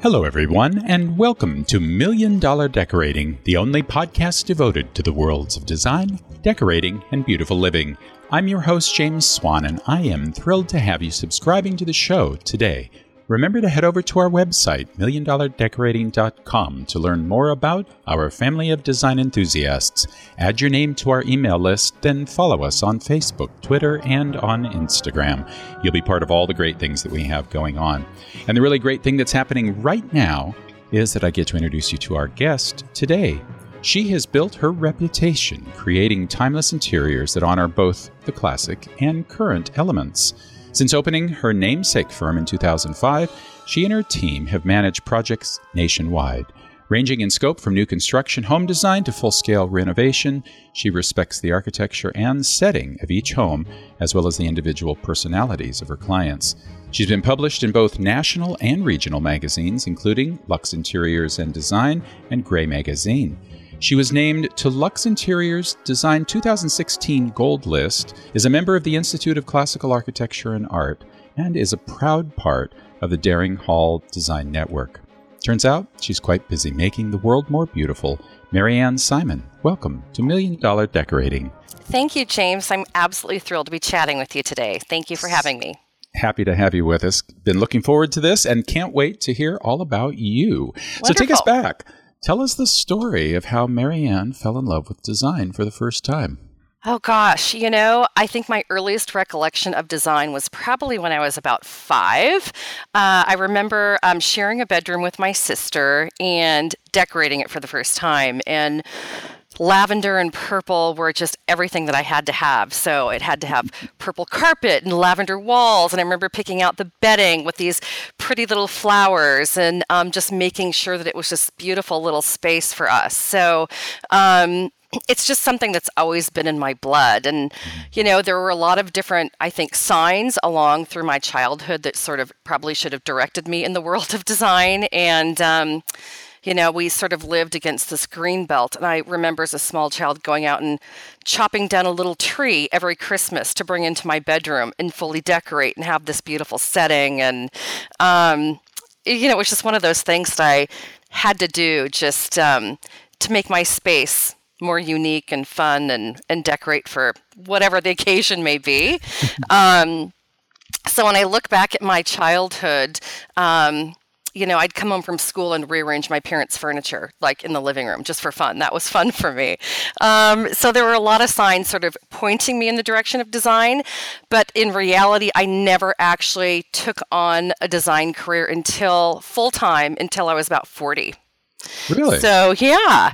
Hello, everyone, and welcome to Million Dollar Decorating, the only podcast devoted to the worlds of design, decorating, and beautiful living. I'm your host, James Swan, and I am thrilled to have you subscribing to the show today. Remember to head over to our website, milliondollardecorating.com, to learn more about our family of design enthusiasts. Add your name to our email list, then follow us on Facebook, Twitter, and on Instagram. You'll be part of all the great things that we have going on. And the really great thing that's happening right now is that I get to introduce you to our guest today. She has built her reputation creating timeless interiors that honor both the classic and current elements. Since opening her namesake firm in 2005, she and her team have managed projects nationwide. Ranging in scope from new construction home design to full-scale renovation, she respects the architecture and setting of each home, as well as the individual personalities of her clients. She's been published in both national and regional magazines, including Lux Interiors and Design and Gray Magazine. She was named to Lux Interiors Design 2016 Gold List, is a member of the Institute of Classical Architecture and Art, and is a proud part of the Daring Hall Design Network. Turns out she's quite busy making the world more beautiful. Marianne Simon, welcome to Million Dollar Decorating. Thank you, James. I'm absolutely thrilled to be chatting with you today. Thank you for having me. Happy to have you with us. Been looking forward to this and can't wait to hear all about you. Wonderful. So take us back. Tell us the story of how Marianne fell in love with design for the first time. Oh, gosh. I think my earliest recollection of design was probably when I was about 5. I remember sharing a bedroom with my sister and decorating it for the first time. And lavender and purple were just everything that I had to have. So it had to have purple carpet and lavender walls. And I remember picking out the bedding with these pretty little flowers and just making sure that it was this beautiful little space for us. So it's just something that's always been in my blood. And, there were a lot of different, I think, signs along through my childhood that sort of probably should have directed me in the world of design. And, we sort of lived against this green belt. And I remember as a small child going out and chopping down a little tree every Christmas to bring into my bedroom and fully decorate and have this beautiful setting. And, it was just one of those things that I had to do just to make my space more unique and fun and decorate for whatever the occasion may be. So when I look back at my childhood, I'd come home from school and rearrange my parents' furniture, like in the living room, just for fun. That was fun for me. So there were a lot of signs sort of pointing me in the direction of design, but in reality, I never actually took on a design career until full-time, until I was about 40. Really? So, yeah.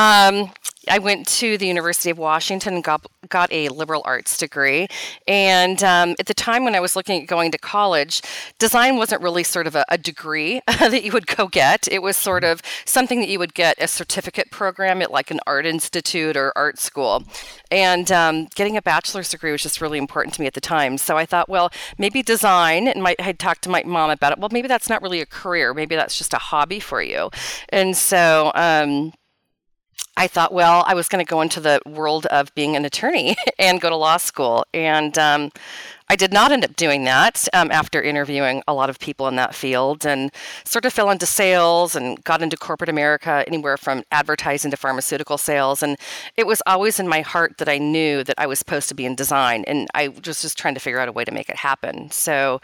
I went to the University of Washington and got a liberal arts degree. And at the time when I was looking at going to college, design wasn't really sort of a degree that you would go get. It was sort of something that you would get a certificate program at like an art institute or art school. And getting a bachelor's degree was just really important to me at the time. So I thought, well, maybe design, and I had talked to my mom about it. Well, maybe that's not really a career. Maybe that's just a hobby for you. And so I thought, well, I was going to go into the world of being an attorney and go to law school. And I did not end up doing that after interviewing a lot of people in that field, and sort of fell into sales and got into corporate America, anywhere from advertising to pharmaceutical sales. And it was always in my heart that I knew that I was supposed to be in design. And I was just trying to figure out a way to make it happen. So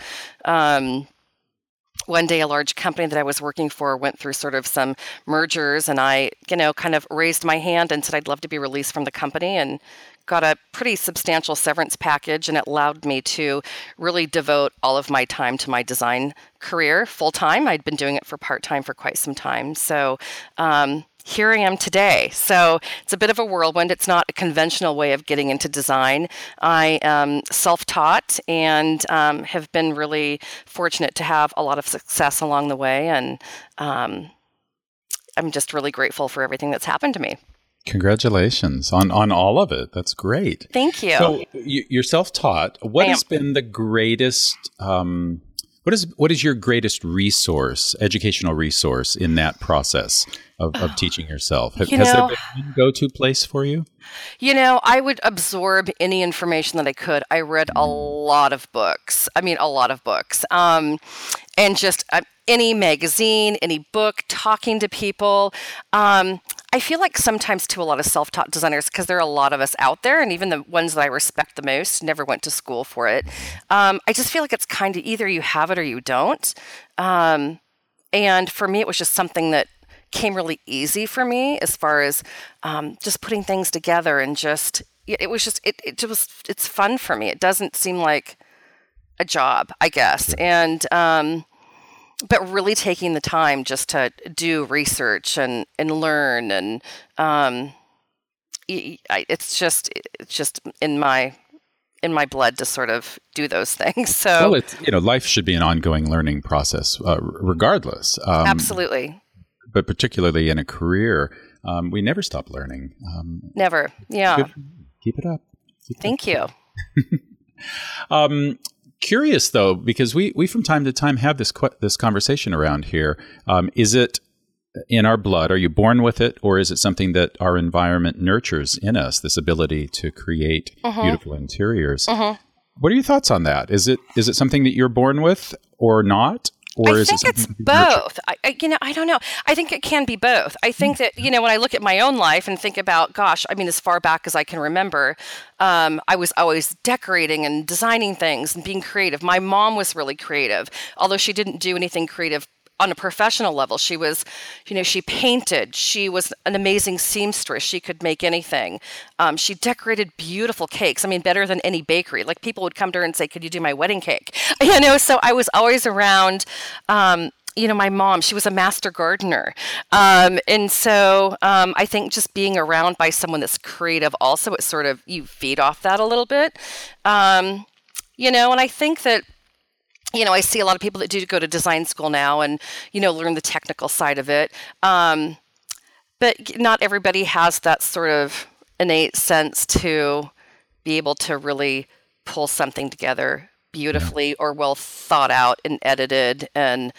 one day, a large company that I was working for went through sort of some mergers, and I, kind of raised my hand and said I'd love to be released from the company, and got a pretty substantial severance package, and it allowed me to really devote all of my time to my design career full time. I'd been doing it for part-time for quite some time. So here I am today. So it's a bit of a whirlwind. It's not a conventional way of getting into design. I am self-taught and have been really fortunate to have a lot of success along the way. And I'm just really grateful for everything that's happened to me. Congratulations on all of it. That's great. Thank you. So you're self-taught. What has been the greatest, what is your greatest resource, educational resource in that process? of teaching yourself? Has You there know, been one go-to place for you? I would absorb any information that I could. I read a lot of books. I mean, a lot of books. And just any magazine, any book, talking to people. I feel like sometimes too, a lot of self-taught designers, because there are a lot of us out there, and even the ones that I respect the most, never went to school for it. I just feel like it's kind of either you have it or you don't. And for me, it was just something that came really easy for me as far as just putting things together, and just it's fun for me. It doesn't seem like a job, I guess. And but really taking the time just to do research and learn, and it's just in my blood to sort of do those things. So, well, life should be an ongoing learning process, regardless. Absolutely. But particularly in a career, we never stop learning. Never. Yeah. Keep it up. Thank you. Curious though, because we from time to time have this conversation around here. Is it in our blood? Are you born with it, or is it something that our environment nurtures in us? This ability to create beautiful interiors. What are your thoughts on that? Is it something that you're born with, or not? Or I think it's both. I don't know. I think it can be both. I think that, when I look at my own life and think about, gosh, I mean, as far back as I can remember, I was always decorating and designing things and being creative. My mom was really creative, although she didn't do anything creative on a professional level. She was, she painted. She was an amazing seamstress. She could make anything. She decorated beautiful cakes. I mean, better than any bakery. Like, people would come to her and say, "Could you do my wedding cake?" So I was always around, my mom, she was a master gardener. And so I think just being around by someone that's creative also, it sort of, you feed off that a little bit. And I think that, I see a lot of people that do go to design school now and, learn the technical side of it. But not everybody has that sort of innate sense to be able to really pull something together beautifully or well thought out and edited. And,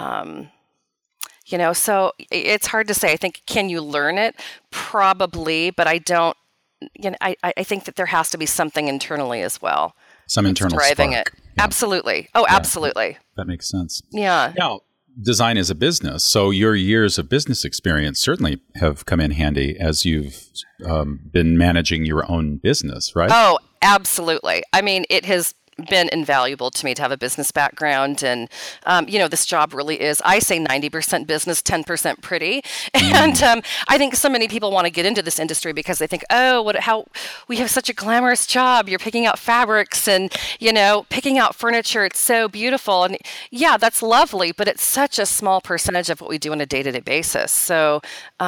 so it's hard to say. I think, can you learn it? Probably, but I don't, I think that there has to be something internally as well. Some internal driving spark. it. Yeah. Absolutely. Oh, yeah. Absolutely. That makes sense. Yeah. Now, design is a business, so your years of business experience certainly have come in handy as you've been managing your own business, right? Oh, absolutely. I mean, it has been invaluable to me to have a business background. And, this job really is, I say 90% business, 10% pretty. And I think so many people want to get into this industry because they think, how we have such a glamorous job. You're picking out fabrics and, picking out furniture. It's so beautiful. And yeah, that's lovely, but it's such a small percentage of what we do on a day-to-day basis. So,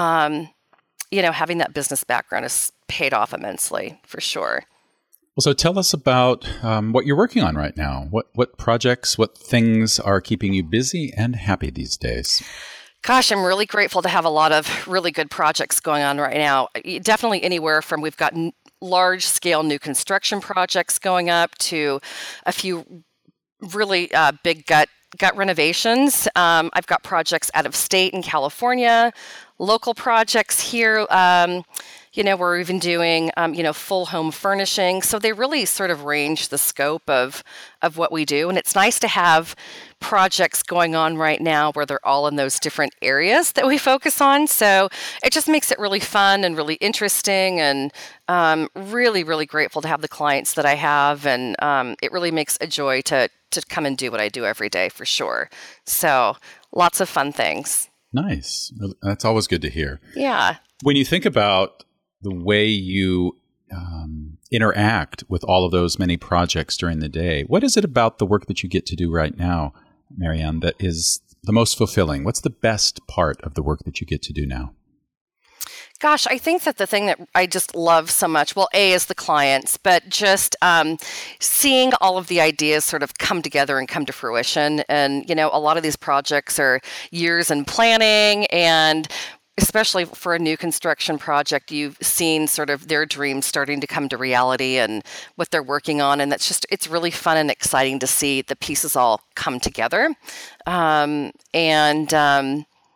having that business background has paid off immensely, for sure. Well, so tell us about what you're working on right now. What projects, what things are keeping you busy and happy these days? Gosh, I'm really grateful to have a lot of really good projects going on right now. Definitely anywhere from, we've got large-scale new construction projects going up to a few really big gut renovations. I've got projects out of state in California, local projects here. We're even doing, full home furnishing. So they really sort of range the scope of what we do. And it's nice to have projects going on right now where they're all in those different areas that we focus on. So it just makes it really fun and really interesting, and really, really grateful to have the clients that I have. And it really makes a joy to come and do what I do every day, for sure. So lots of fun things. Nice. That's always good to hear. Yeah. When you think about the way you interact with all of those many projects during the day, what is it about the work that you get to do right now, Marianne, that is the most fulfilling? What's the best part of the work that you get to do now? Gosh, I think that the thing that I just love so much, well, A, is the clients, but just seeing all of the ideas sort of come together and come to fruition. And, a lot of these projects are years in planning, and especially for a new construction project, you've seen sort of their dreams starting to come to reality and what they're working on. And it's really fun and exciting to see the pieces all come together.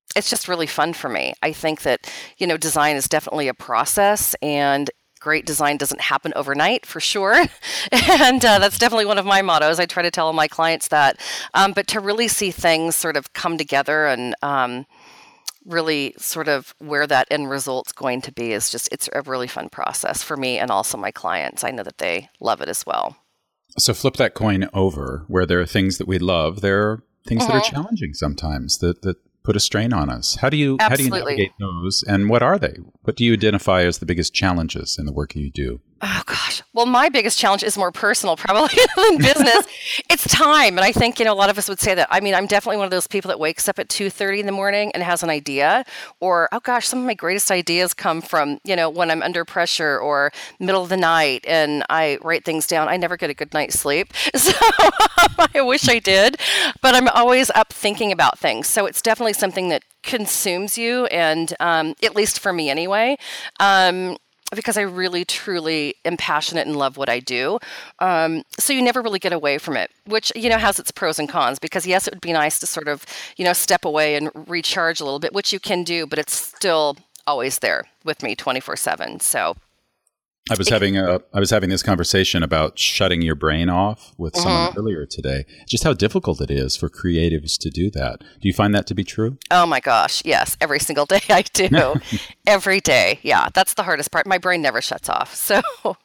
it's just really fun for me. I think that, design is definitely a process, and great design doesn't happen overnight, for sure. And that's definitely one of my mottos. I try to tell my clients that. But to really see things sort of come together and really sort of where that end result's going to be it's a really fun process for me and also my clients. I know that they love it as well. So flip that coin over. Where there are things that we love, there are things that are challenging sometimes that put a strain on us. How do you navigate those, and what are they? What do you identify as the biggest challenges in the work you do? Oh, gosh. Well, my biggest challenge is more personal probably than business. It's time. And I think, a lot of us would say that. I mean, I'm definitely one of those people that wakes up at 2:30 in the morning and has an idea. Or, oh, gosh, some of my greatest ideas come from, when I'm under pressure or middle of the night and I write things down. I never get a good night's sleep. So I wish I did. But I'm always up thinking about things. So it's definitely something that consumes you. And at least for me anyway. Because I really, truly am passionate and love what I do. So you never really get away from it, which, has its pros and cons. Because, yes, it would be nice to sort of, step away and recharge a little bit, which you can do, but it's still always there with me 24/7. So I was having this conversation about shutting your brain off with someone earlier today. Just how difficult it is for creatives to do that. Do you find that to be true? Oh my gosh, yes. Every single day I do. Every day. Yeah, that's the hardest part. My brain never shuts off. So,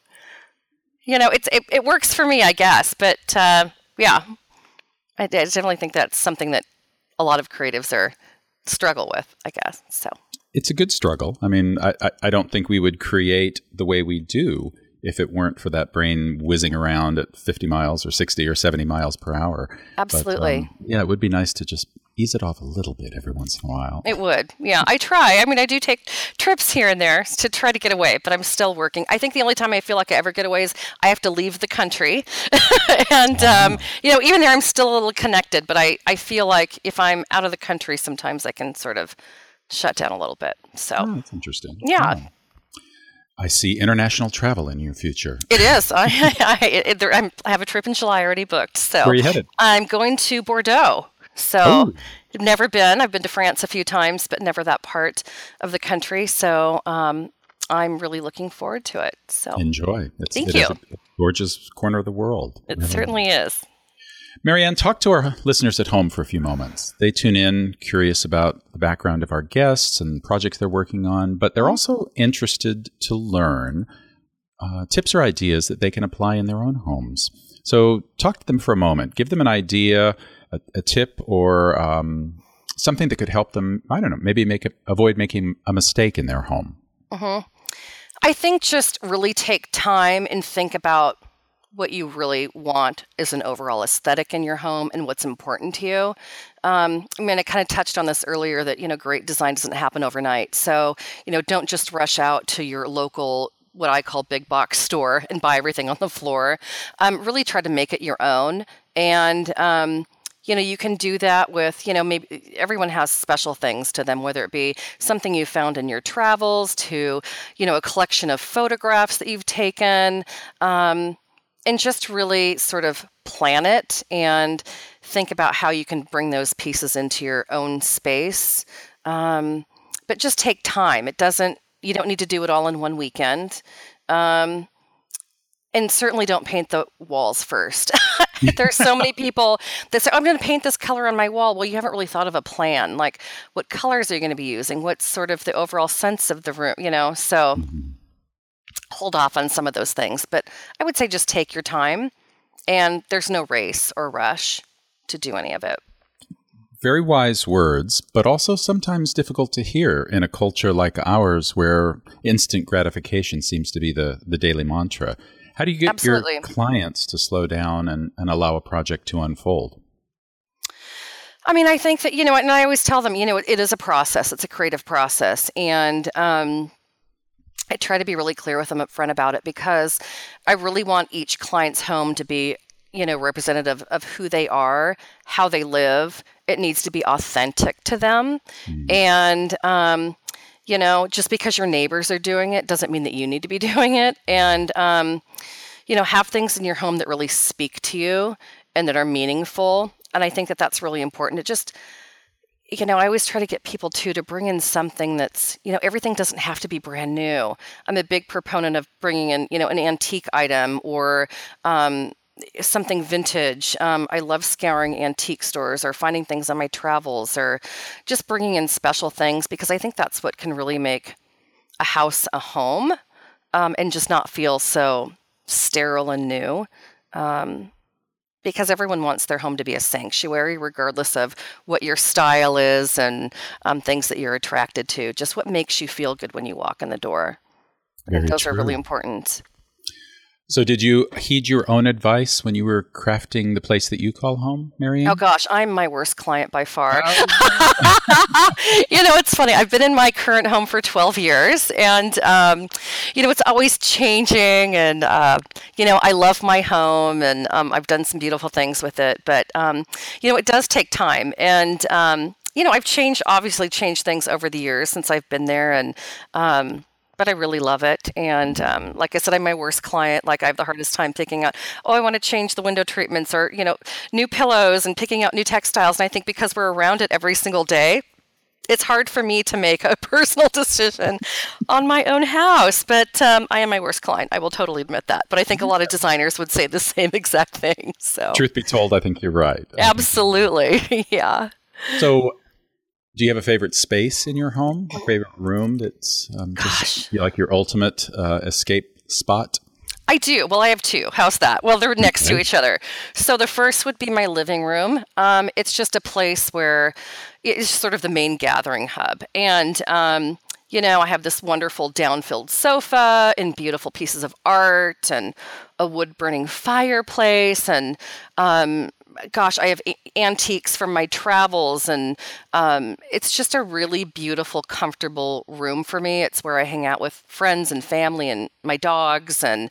it works for me, I guess. But yeah, I definitely think that's something that a lot of creatives struggle with, I guess. So. It's a good struggle. I mean, I don't think we would create the way we do if it weren't for that brain whizzing around at 50 miles or 60 or 70 miles per hour. Absolutely. But, it would be nice to just ease it off a little bit every once in a while. It would. Yeah, I try. I mean, I do take trips here and there to try to get away, but I'm still working. I think the only time I feel like I ever get away is I have to leave the country. And, even there I'm still a little connected, but I feel like if I'm out of the country, sometimes I can sort of shut down a little bit. So that's interesting. Yeah. Oh. I see international travel in your future. It is. I have a trip in July already booked. So where are you headed? I'm going to Bordeaux. So never been. I've been to France a few times, but never that part of the country. So I'm really looking forward to it. So enjoy. Thank you. Is a gorgeous corner of the world. It certainly is. Marianne, talk to our listeners at home for a few moments. They tune in curious about the background of our guests and projects they're working on, but they're also interested to learn tips or ideas that they can apply in their own homes. So talk to them for a moment. Give them an idea, a tip, or something that could help them, I don't know, maybe avoid making a mistake in their home. I think just really take time and think about what you really want is an overall aesthetic in your home and what's important to you. I kind of touched on this earlier that, great design doesn't happen overnight. So, don't just rush out to your local, what I call big box store and buy everything on the floor. Really try to make it your own. And, you can do that with, maybe everyone has special things to them, whether it be something you found in your travels to, a collection of photographs that you've taken, and just really sort of plan it and think about how you can bring those pieces into your own space. But just take time. You don't need to do it all in one weekend. And certainly don't paint the walls first. There's so many people that say, I'm going to paint this color on my wall. Well, you haven't really thought of a plan. Like, what colors are you going to be using? What's sort of the overall sense of the room, so hold off on some of those things. But I would say just take your time, and there's no race or rush to do any of it. Very wise words, but also sometimes difficult to hear in a culture like ours where instant gratification seems to be the daily mantra. How do you get your clients to slow down and allow a project to unfold? I think that, and I always tell them, it is a process. It's a creative process. And I try to be really clear with them up front about it because I really want each client's home to be, representative of who they are, how they live. It needs to be authentic to them. And, just because your neighbors are doing it doesn't mean that you need to be doing it. And, have things in your home that really speak to you and that are meaningful. And I think that that's really important. I always try to get people to bring in something that's, everything doesn't have to be brand new. I'm a big proponent of bringing in, an antique item or something vintage. I love scouring antique stores or finding things on my travels or just bringing in special things because I think that's what can really make a house a home and just not feel so sterile and new. Because everyone wants their home to be a sanctuary, regardless of what your style is and things that you're attracted to. Just what makes you feel good when you walk in the door. I think those are really important. So did you heed your own advice when you were crafting the place that you call home, Marianne? Oh, gosh, I'm my worst client by far. It's funny. I've been in my current home for 12 years, and, it's always changing, and, I love my home, and I've done some beautiful things with it, but, it does take time, and, I've obviously changed things over the years since I've been there, and, but I really love it. And like I said, I'm my worst client. Like I have the hardest time picking out, I want to change the window treatments or, new pillows and picking out new textiles. And I think because we're around it every single day, it's hard for me to make a personal decision on my own house. But I am my worst client. I will totally admit that. But I think a lot of designers would say the same exact thing. So, truth be told, I think you're right. Absolutely. Yeah. So, do you have a favorite space in your home? A favorite room that's just like your ultimate escape spot? I do. Well, I have two. How's that? Well, they're next to each other. So the first would be my living room. It's just a place where it's sort of the main gathering hub. And, I have this wonderful downfilled sofa and beautiful pieces of art and a wood-burning fireplace and I have antiques from my travels, and it's just a really beautiful, comfortable room for me. It's where I hang out with friends and family and my dogs, and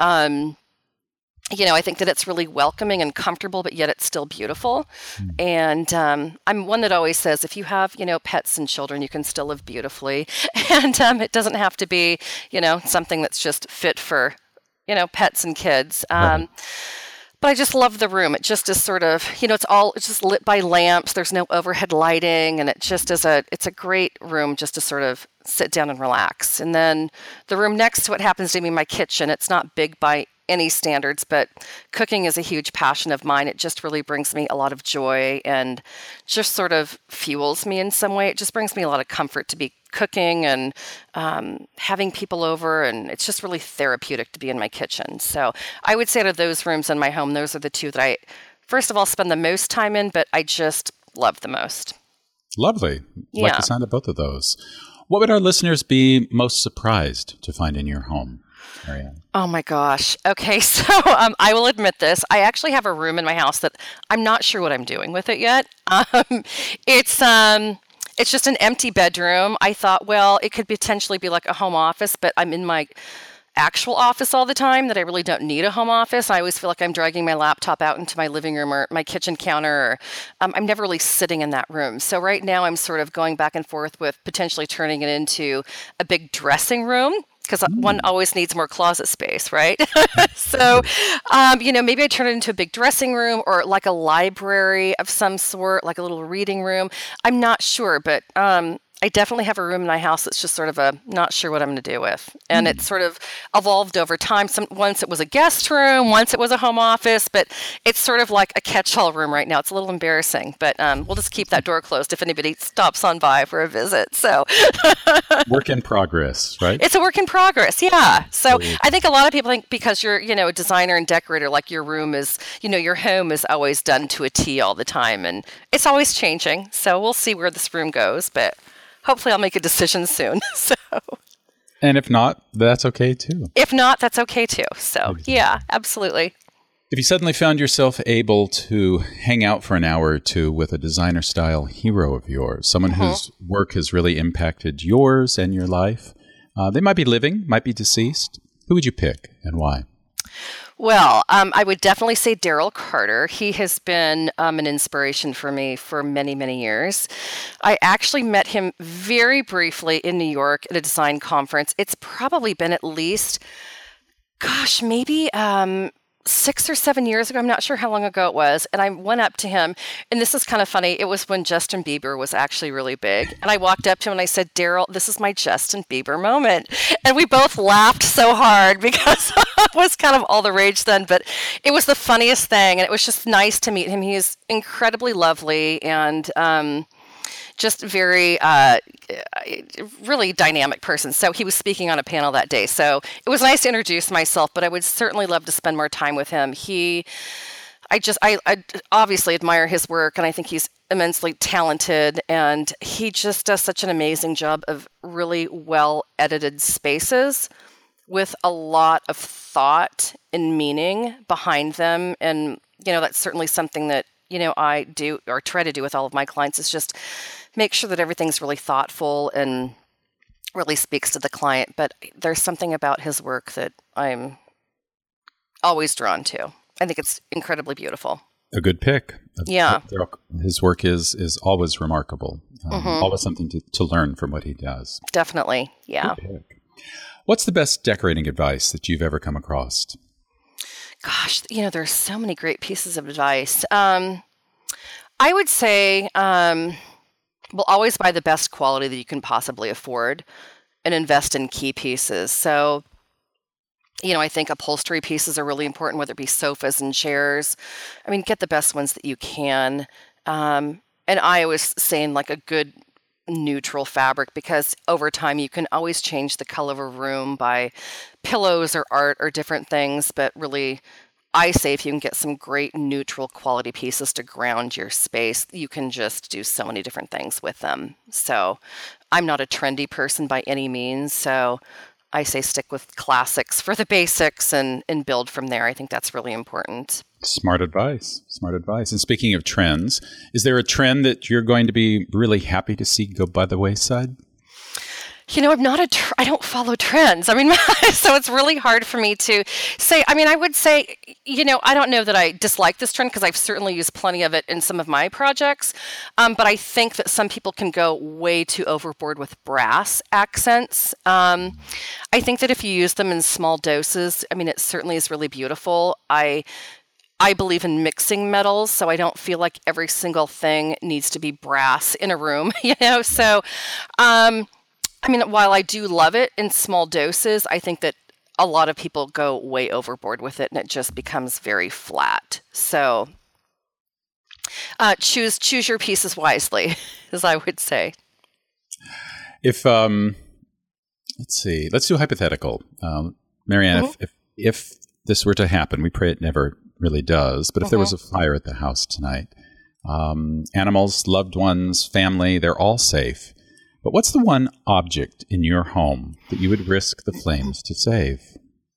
I think that it's really welcoming and comfortable, but yet it's still beautiful. And I'm one that always says, if you have, pets and children, you can still live beautifully, and it doesn't have to be, something that's just fit for, pets and kids. But I just love the room. It just is sort of, it's just lit by lamps. There's no overhead lighting. And it just is it's a great room just to sort of sit down and relax. And then the room next to it happens to be my kitchen. It's not big by any standards, but cooking is a huge passion of mine. It just really brings me a lot of joy and just sort of fuels me in some way. It just brings me a lot of comfort to be cooking and having people over, and it's just really therapeutic to be in my kitchen. So I would say out of those rooms in my home, those are the two that I, first of all, spend the most time in, but I just love the most. Lovely. I'd like the sound of both of those. What would our listeners be most surprised to find in your home, Marianne? Oh my gosh. Okay, so I will admit this. I actually have a room in my house that I'm not sure what I'm doing with it yet. It's just an empty bedroom. I thought, well, it could potentially be like a home office, but I'm in my actual office all the time that I really don't need a home office. I always feel like I'm dragging my laptop out into my living room or my kitchen counter. Or, I'm never really sitting in that room. So right now I'm sort of going back and forth with potentially turning it into a big dressing room, because one always needs more closet space, right? So, maybe I turn it into a big dressing room or like a library of some sort, like a little reading room. I'm not sure, but I definitely have a room in my house that's just sort of not sure what I'm going to do with. And it's sort of evolved over time. Once it was a guest room, once it was a home office, but it's sort of like a catch-all room right now. It's a little embarrassing, but we'll just keep that door closed if anybody stops on by for a visit. So work in progress, right? It's a work in progress, yeah. So I think a lot of people think because you're, a designer and decorator, like your room is, your home is always done to a T all the time, and it's always changing. So we'll see where this room goes, but hopefully I'll make a decision soon. So, and if not, that's okay too. If not, that's okay too. So, yeah, absolutely. If you suddenly found yourself able to hang out for an hour or two with a designer style hero of yours, someone whose work has really impacted yours and your life, they might be living, might be deceased. Who would you pick and why? Well, I would definitely say Daryl Carter. He has been an inspiration for me for many, many years. I actually met him very briefly in New York at a design conference. It's probably been at least, maybe 6 or 7 years ago. I'm not sure how long ago it was. And I went up to him, and this is kind of funny. It was when Justin Bieber was actually really big. And I walked up to him and I said, Daryl, this is my Justin Bieber moment. And we both laughed so hard because it was kind of all the rage then. But it was the funniest thing. And it was just nice to meet him. He is incredibly lovely and just very, really dynamic person. So he was speaking on a panel that day. So it was nice to introduce myself, but I would certainly love to spend more time with him. I obviously admire his work, and I think he's immensely talented, and he just does such an amazing job of really well edited spaces with a lot of thought and meaning behind them. And, that's certainly something that, I do or try to do with all of my clients, is just make sure that everything's really thoughtful and really speaks to the client. But there's something about his work that I'm always drawn to. I think it's incredibly beautiful. A good pick. Yeah. His work is always remarkable. Always something to learn from what he does. Definitely. Yeah. Good pick. What's the best decorating advice that you've ever come across? Gosh, there's so many great pieces of advice. I would say, always buy the best quality that you can possibly afford and invest in key pieces. So, I think upholstery pieces are really important, whether it be sofas and chairs. I mean, get the best ones that you can. And I was saying like a good neutral fabric, because over time you can always change the color of a room by pillows or art or different things. But really, I say if you can get some great neutral quality pieces to ground your space, you can just do so many different things with them. So I'm not a trendy person by any means. So I say stick with classics for the basics and build from there. I think that's really important. Smart advice. Smart advice. And speaking of trends, is there a trend that you're going to be really happy to see go by the wayside? I'm not I don't follow trends. I mean, so it's really hard for me to say. I mean, I would say, I don't know that I dislike this trend, because I've certainly used plenty of it in some of my projects. But I think that some people can go way too overboard with brass accents. I think that if you use them in small doses, I mean, it certainly is really beautiful. I believe in mixing metals, so I don't feel like every single thing needs to be brass in a room, So, I mean, while I do love it in small doses, I think that a lot of people go way overboard with it, and it just becomes very flat. So, choose your pieces wisely, as I would say. If let's see, let's do a hypothetical, Marianne. Mm-hmm. If this were to happen, we pray it never really does. But if there was a fire at the house tonight, animals, loved ones, family, they're all safe. But what's the one object in your home that you would risk the flames to save?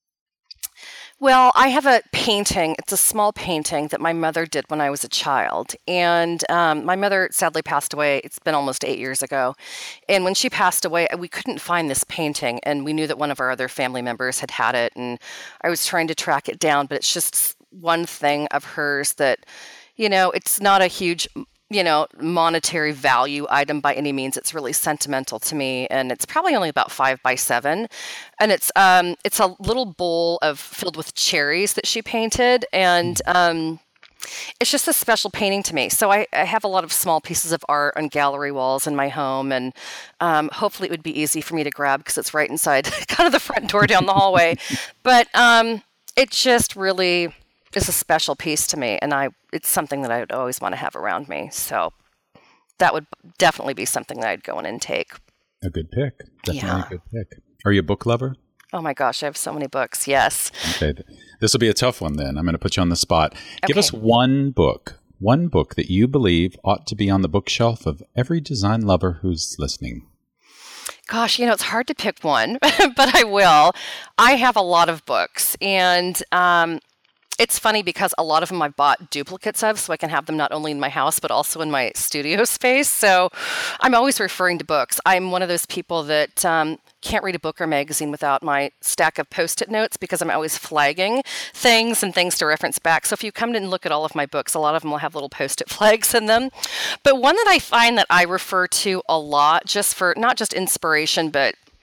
Well, I have a painting. It's a small painting that my mother did when I was a child. And my mother sadly passed away. It's been almost 8 years ago. And when she passed away, we couldn't find this painting. And we knew that one of our other family members had it. And I was trying to track it down. But it's just one thing of hers that, it's not a huge monetary value item by any means. It's really sentimental to me, and it's probably only about 5 by 7. And it's a little bowl filled with cherries that she painted, and it's just a special painting to me. So I have a lot of small pieces of art on gallery walls in my home, and hopefully it would be easy for me to grab because it's right inside kind of the front door down the hallway. But it just really is a special piece to me, and it's something that I would always want to have around me. So that would definitely be something that I'd go in and take. A good pick. Definitely a good pick. Are you a book lover? Oh my gosh, I have so many books. Yes. Okay. This will be a tough one then. I'm going to put you on the spot. Okay. Give us one book that you believe ought to be on the bookshelf of every design lover who's listening. Gosh, it's hard to pick one, but I will. I have a lot of books, and it's funny because a lot of them I've bought duplicates of, so I can have them not only in my house, but also in my studio space. So I'm always referring to books. I'm one of those people that can't read a book or magazine without my stack of Post-it notes, because I'm always flagging things and things to reference back. So if you come in and look at all of my books, a lot of them will have little Post-it flags in them. But one that I find that I refer to a lot, just for not just inspiration, but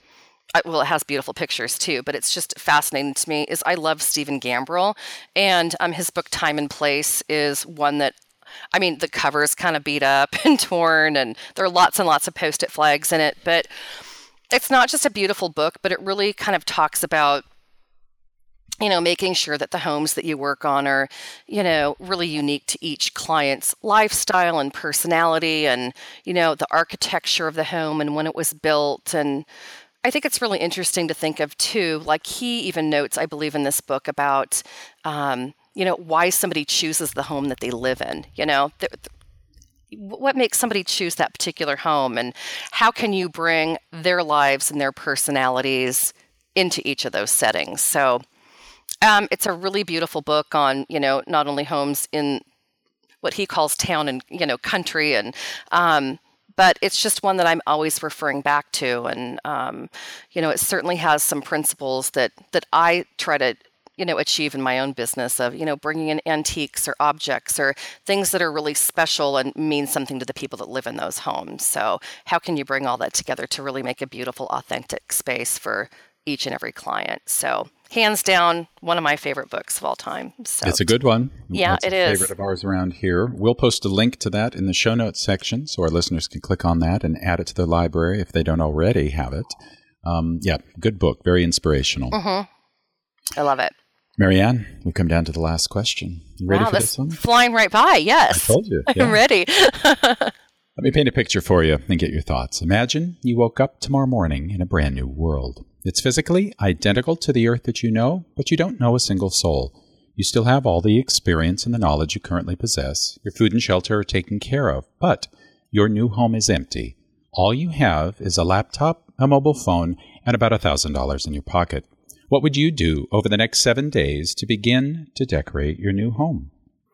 well, it has beautiful pictures too, but it's just fascinating to me, is I love Stephen Gambrell, and his book Time and Place is one that, I mean, the cover is kind of beat up and torn, and there are lots and lots of Post-it flags in it, but it's not just a beautiful book, but it really kind of talks about, making sure that the homes that you work on are, really unique to each client's lifestyle and personality, and, the architecture of the home and when it was built. And I think it's really interesting to think of too, like he even notes, I believe in this book, about, why somebody chooses the home that they live in, what makes somebody choose that particular home, and how can you bring their lives and their personalities into each of those settings. So it's a really beautiful book on, not only homes in what he calls town and, country, and but it's just one that I'm always referring back to. And, it certainly has some principles that I try to, achieve in my own business of, bringing in antiques or objects or things that are really special and mean something to the people that live in those homes. So how can you bring all that together to really make a beautiful, authentic space for each and every client? So hands down, one of my favorite books of all time. So it's a good one. Yeah, That's it a is. favorite of ours around here. We'll post a link to that in the show notes section so our listeners can click on that and add it to their library if they don't already have it. Good book. Very inspirational. Mm-hmm. I love it. Marianne, we've come down to the last question. You ready for this one? Flying right by, yes. I told you. Yeah. I'm ready. Let me paint a picture for you and get your thoughts. Imagine you woke up tomorrow morning in a brand new world. It's physically identical to the earth that you know, but you don't know a single soul. You still have all the experience and the knowledge you currently possess. Your food and shelter are taken care of, but your new home is empty. All you have is a laptop, a mobile phone, and about $1,000 in your pocket. What would you do over the next 7 days to begin to decorate your new home?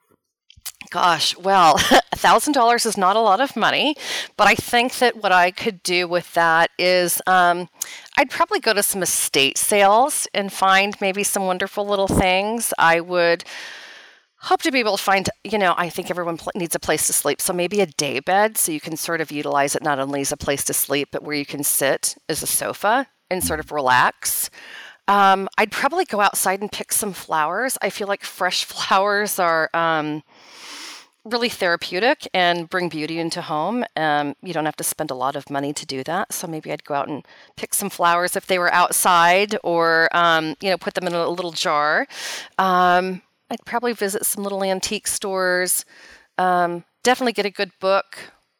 Gosh, well, $1,000 is not a lot of money, but I think that what I could do with that is I'd probably go to some estate sales and find maybe some wonderful little things. I would hope to be able to find, I think everyone needs a place to sleep, so maybe a day bed so you can sort of utilize it not only as a place to sleep, but where you can sit as a sofa and sort of relax. I'd probably go outside and pick some flowers. I feel like fresh flowers are really therapeutic and bring beauty into home. You don't have to spend a lot of money to do that. So maybe I'd go out and pick some flowers if they were outside, or, put them in a little jar. I'd probably visit some little antique stores, definitely get a good book.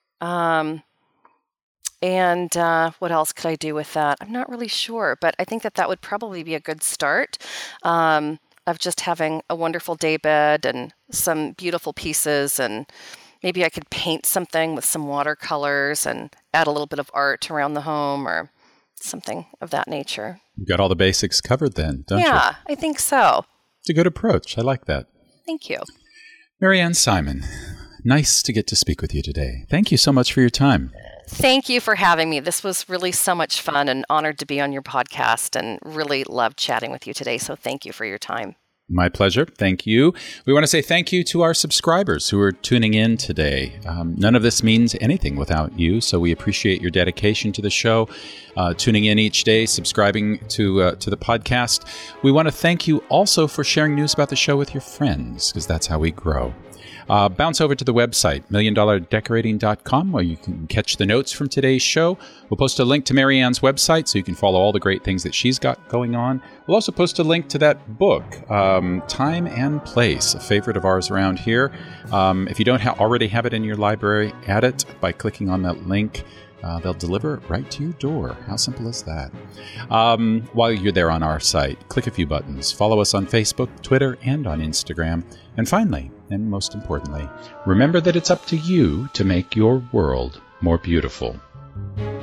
And what else could I do with that? I'm not really sure, but I think that would probably be a good start of just having a wonderful day bed and some beautiful pieces, and maybe I could paint something with some watercolors and add a little bit of art around the home or something of that nature. You got all the basics covered then, don't you? Yeah, I think so. It's a good approach. I like that. Thank you. Marianne Simon, nice to get to speak with you today. Thank you so much for your time. Thank you for having me. This was really so much fun, and honored to be on your podcast, and really loved chatting with you today. So thank you for your time. My pleasure. Thank you. We want to say thank you to our subscribers who are tuning in today. None of this means anything without you, so we appreciate your dedication to the show, tuning in each day, subscribing to the podcast. We want to thank you also for sharing news about the show with your friends, because that's how we grow. Bounce over to the website, milliondollardecorating.com, where you can catch the notes from today's show. We'll post a link to Marianne's website so you can follow all the great things that she's got going on. We'll also post a link to that book, Time and Place, a favorite of ours around here. If you don't already have it in your library, add it by clicking on that link. They'll deliver it right to your door. How simple is that? While you're there on our site, click a few buttons. Follow us on Facebook, Twitter, and on Instagram. And finally, and most importantly, remember that it's up to you to make your world more beautiful.